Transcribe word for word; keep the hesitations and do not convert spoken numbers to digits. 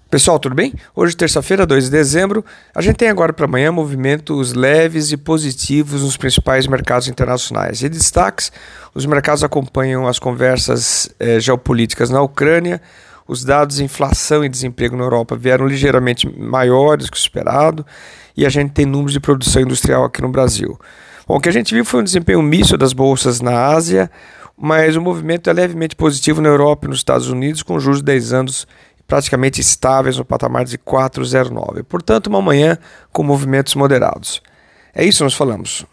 Pessoal, tudo bem? Hoje, terça-feira, dois de dezembro, a gente tem agora para amanhã movimentos leves e positivos nos principais mercados internacionais. E destaques, os mercados acompanham as conversas eh, geopolíticas na Ucrânia, os dados de inflação e desemprego na Europa vieram ligeiramente maiores que o esperado e a gente tem números de produção industrial aqui no Brasil. Bom, o que a gente viu foi um desempenho misto das bolsas na Ásia, mas o movimento é levemente positivo na Europa e nos Estados Unidos, com juros de dez anos praticamente estáveis no patamar de quatro vírgula zero nove. Portanto, uma manhã com movimentos moderados. É isso, nós falamos.